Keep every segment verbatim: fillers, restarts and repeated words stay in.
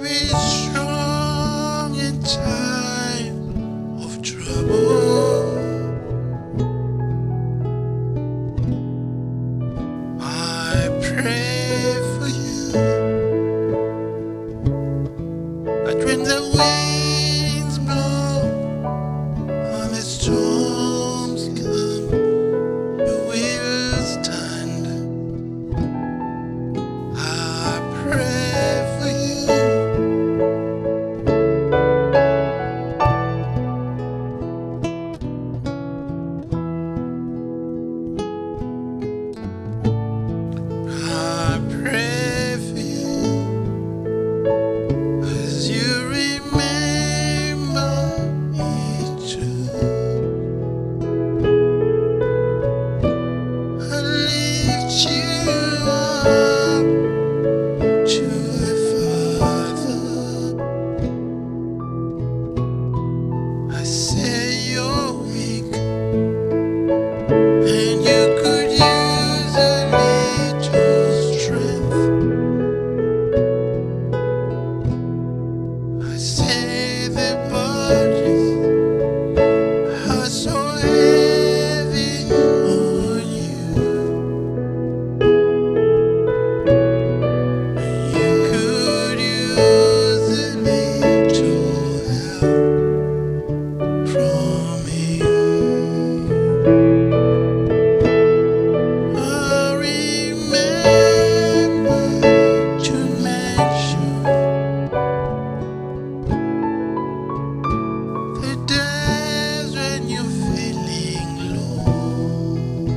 is strong in time of trouble. I pray for you that when the winds blow and the storms come, you will stand. I pray for you. I pray for you as you remember me too. I lift you up to the Father. I say you're weak and you could use a little strength. I say the burdens are so heavy on you. You could use a little help from Him. I remember to mention the days when you're feeling low,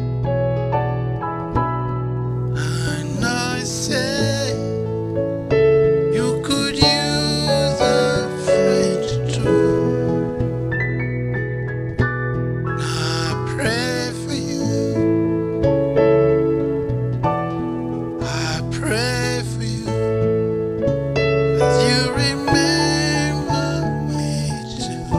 and I say you could use a friend too. I pray for you. I pray for you as you remember me too.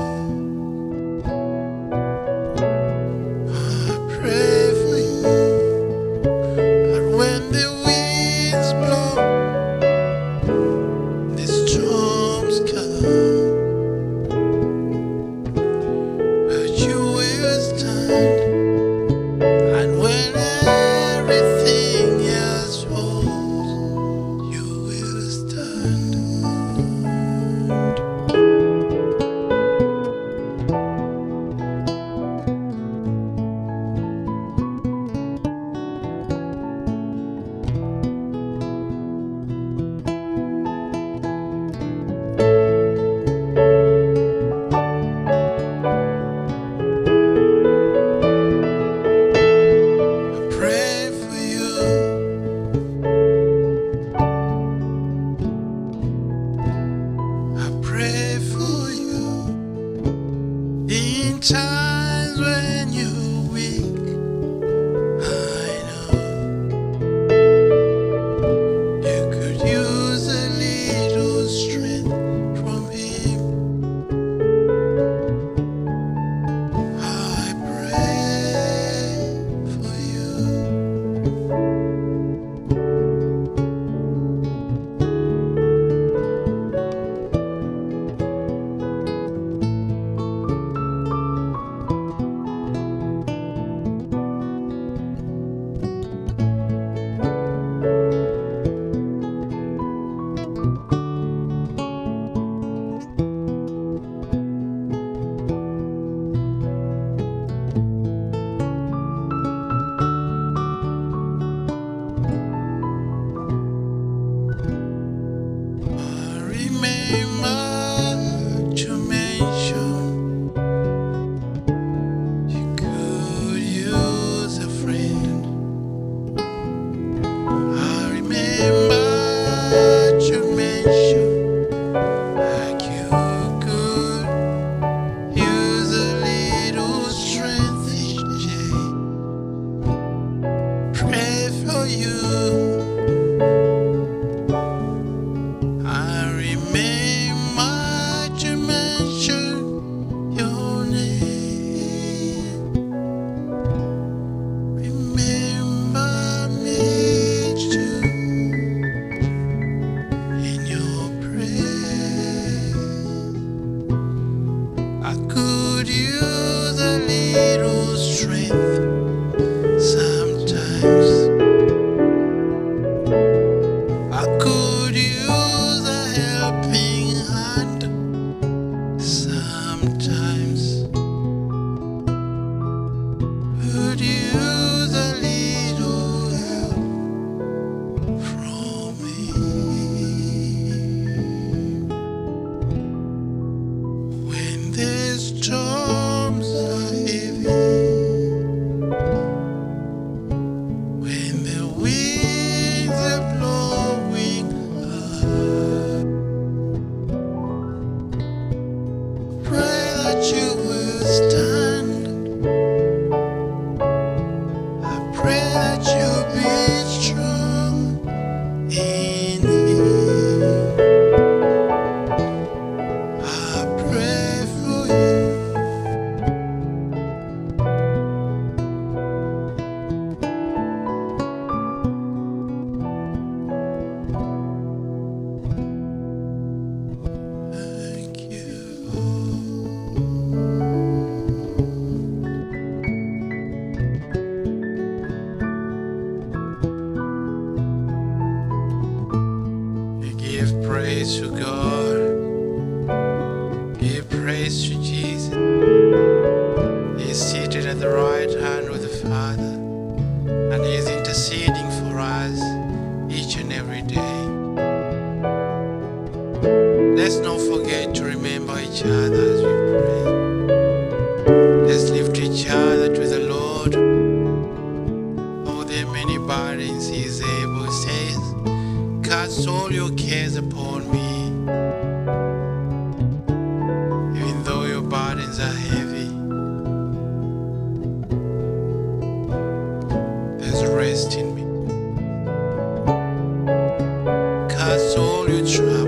I pray for you that when the winds blow, the storms come, but you will stand. And when everything else falls, you will stand. I pray for you. I pray for you in times when you're weak. I know you could use a little strength from Him. I pray for you. I remember to mention you could use a friend. I remember to mention like you could use a little strength each day. Pray for you. I remember to mention your name. Remember me too in your prayer. praise to God. Give praise to Jesus. He is seated at the right hand of the Father, and He is interceding for us each and every day. Let's not forget to remember each other as we pray. Let's lift each other to the Lord. Oh, there are many burdens He is able. He says, cast all your cares upon me. Even though your burdens are heavy, there's rest in me. Cast all your troubles.